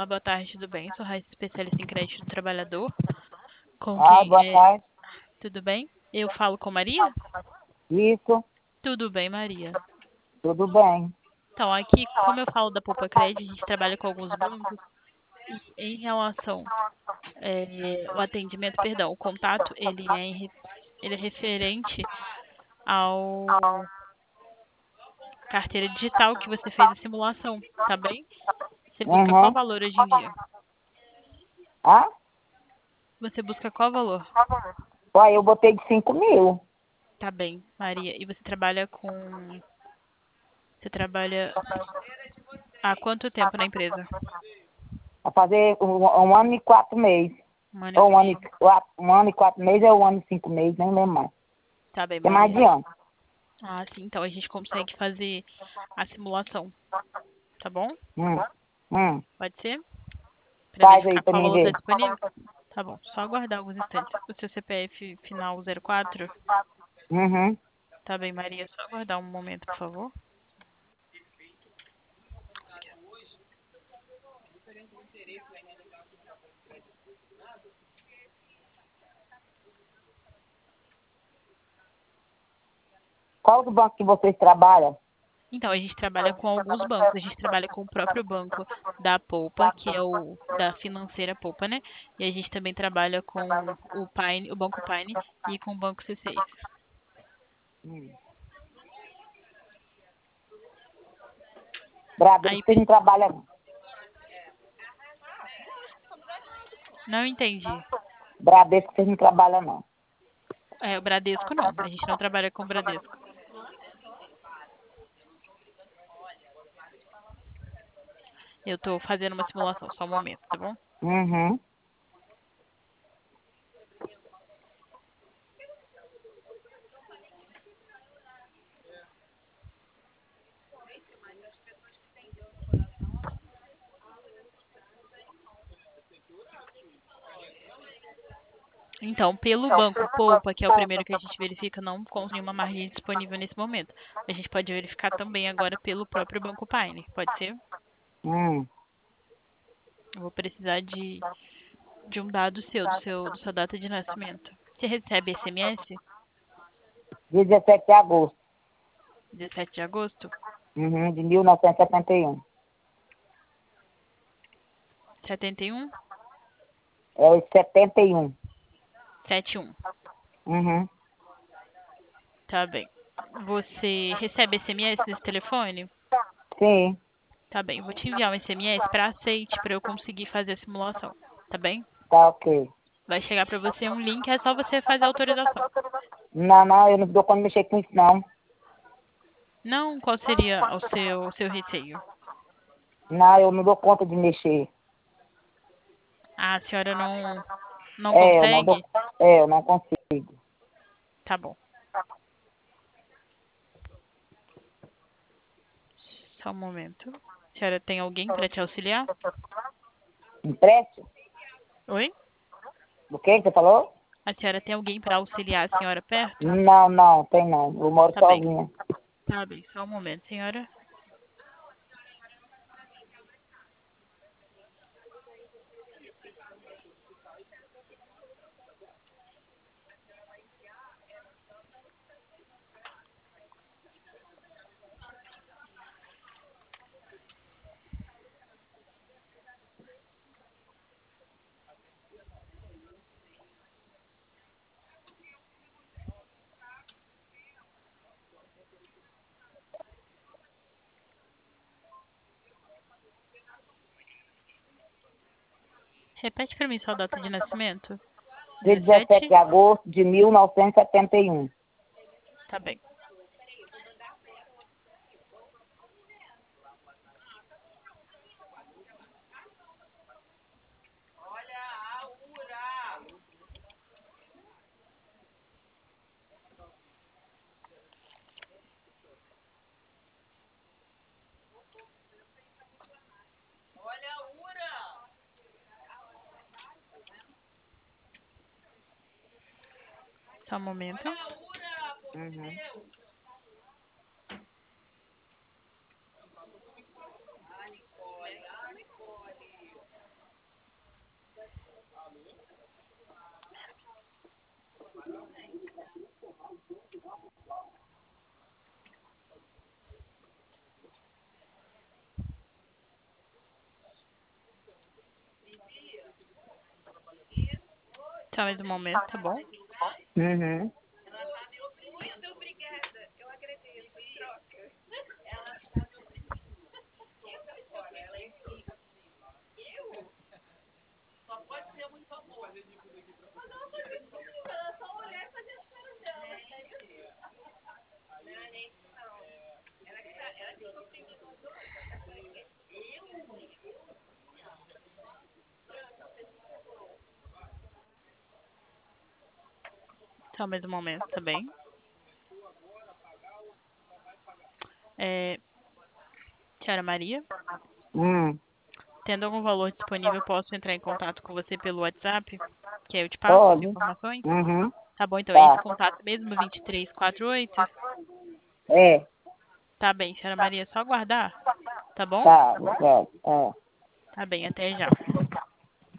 Olá, boa tarde, tudo bem? Sou Raíssa, especialista em crédito do trabalhador. Com Ai, quem boa é? tarde. Tudo bem? Eu falo com Maria? Isso, Tudo bem, Maria. tudo bem. Então, aqui, como eu falo da Poupa Crédito, a gente trabalha com alguns bancos e em relação ao atendimento, perdão, o contato, ele é referente ao carteira digital que você fez a simulação, tá bem? Você busca qual Uhum. valor hoje em dia? Ah? Você busca qual valor? Uai, eu botei de 5.000. Tá bem, Maria. E você trabalha com... Você trabalha há quanto tempo na empresa? Vai fazer um ano e 4 meses. Um ano e Ou um ano quatro. e 4 meses ou um ano e 5 meses, nem lembro mais. Tá bem, Tem mais Maria. de ano. Ah, sim. Então a gente consegue fazer a simulação, tá bom? Hum. Hum. Pode ser? Para Faz aí verificar pra qual mim valor está ver. disponível? Tá bom. Só aguardar alguns instantes. O seu CPF final 04? Uhum. Tá bem, Maria. Só aguardar um momento, por favor. Qual do banco que vocês trabalham? Então, a gente trabalha com alguns bancos. A gente trabalha com o próprio banco da Poupa, que é o da financeira Poupa, né? E a gente também trabalha com o Pine, o Banco Pine e com o Banco C6. Hum. Bradesco Aí, vocês não trabalham, não. não entendi. Bradesco vocês não trabalham, não. É, o Bradesco não. A gente não trabalha com o Bradesco. Eu tô fazendo uma simulação, só um momento, tá bom? Uhum. Então, pelo Banco Poupa, que é o primeiro que a gente verifica, não consome nenhuma margem disponível nesse momento. A gente pode verificar também agora pelo próprio Banco Pine, pode ser? Hum. Eu vou precisar de um dado seu, da sua data de nascimento. Você recebe SMS? Dia 17 de agosto. 17 de agosto? Uhum. De 1971. 71? É o 71. 71. Uhum. Tá bem. Você recebe SMS nesse telefone? Sim. Tá bem. Vou te enviar um SMS para aceite para eu conseguir fazer a simulação. Tá bem? Tá ok. Vai chegar para você um link, é só você fazer a autorização. Não, não, eu não dou conta de mexer com isso, não. Não, qual seria o seu receio? Não, eu não dou conta de mexer. Ah, a senhora não É, eu não dou. consegue? É, eu não consigo. Tá bom. Só um momento. A senhora tem alguém para te auxiliar? Empréstimo? Oi? O que você falou? A senhora tem alguém para auxiliar a senhora perto? Não, não, tem não. Eu moro Tá bem. sozinha. Tá bem. Só um momento, senhora. Repete para mim sua data de nascimento. Dia 17 de 17? agosto de 1971. Tá bem. Só um momento. Uhum. Só mais um momento, tá bom? Uhum. Só mais um momento, tá bem? É, Senhora Maria, Hum. tendo algum valor disponível, posso entrar em contato com você pelo WhatsApp? Que aí eu te passo as Pode. informações? Uhum. Tá bom, então é esse Tá. contato mesmo, 2348? É. Tá bem, senhora Maria, é só aguardar, tá bom? Tá. É. É. Tá bem, até já.